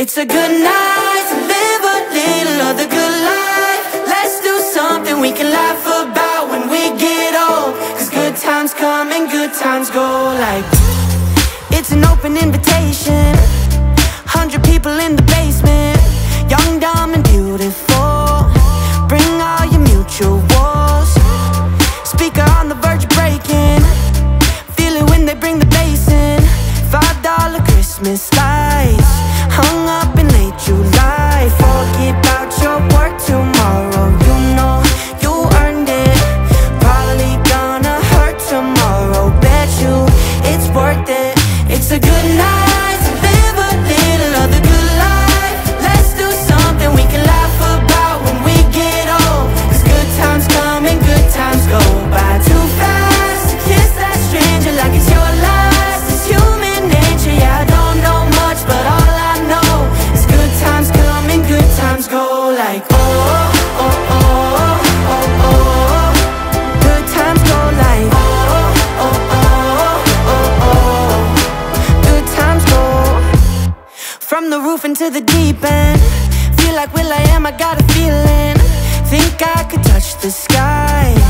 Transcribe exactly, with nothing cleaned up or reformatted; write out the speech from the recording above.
It's a good night to live a little of the good life. Let's do something we can laugh about when we get old, 'cause good times come and good times go. Like, it's an open invitation, hundred people in the basement, young, dumb and beautiful. Bring all your mutuals, speaker on the verge of breaking. Feel it when they bring the bass in. Five dollar Christmas lights hung up in late July. Forget about your work tomorrow, you know you earned it. Probably gonna hurt tomorrow, bet you it's worth it. It's a good night to live a little of the good life. Let's do something we can laugh about when we get old, 'cause good times come and good times go by too fast. To kiss that stranger like it's your last, it's human nature. Yeah, I don't know much, but all I know is good times come and good times go. Like, oh, oh, oh, oh, oh. Good times go like, oh, oh, oh, oh, oh. Good times go. From the roof into the deep end, feel like Will I Am, I got a feeling. Think I could touch the sky.